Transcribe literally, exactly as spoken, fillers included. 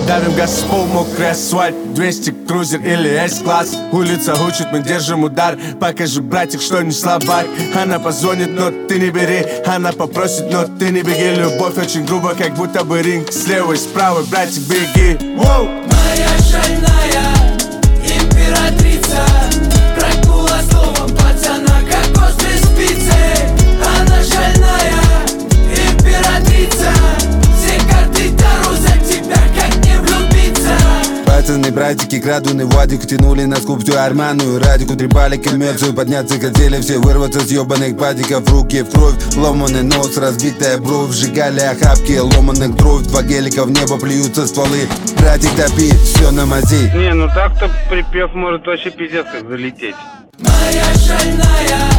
Давим газ в пол, мокрый асфальт, двести крузер или S-класс. Улица учит, мы держим удар. Покажи, братик, что не слабак. Она позвонит, но ты не бери. Она попросит, но ты не беги. Любовь очень грубо, как будто бы ринг. Слева и справа, братик, беги. Воу! Моя шальная императрица прогнула словом пацана, как острые спицы. Она шальная императрица, все карты дару за тебя, как не влюбиться. Пацаны, братики, крадуны Вадик тянули на скуп всю армяную радику, трепали коммерцию, подняться хотели все, вырваться с ебаных падиков. Руки в кровь, ломаный нос, разбитая бровь, сжигали охапки ломаных дров. Два гелика в небо плюются стволы. Братик, топи, все на мази. Не, ну так-то припев может вообще пиздец как залететь. Моя шальная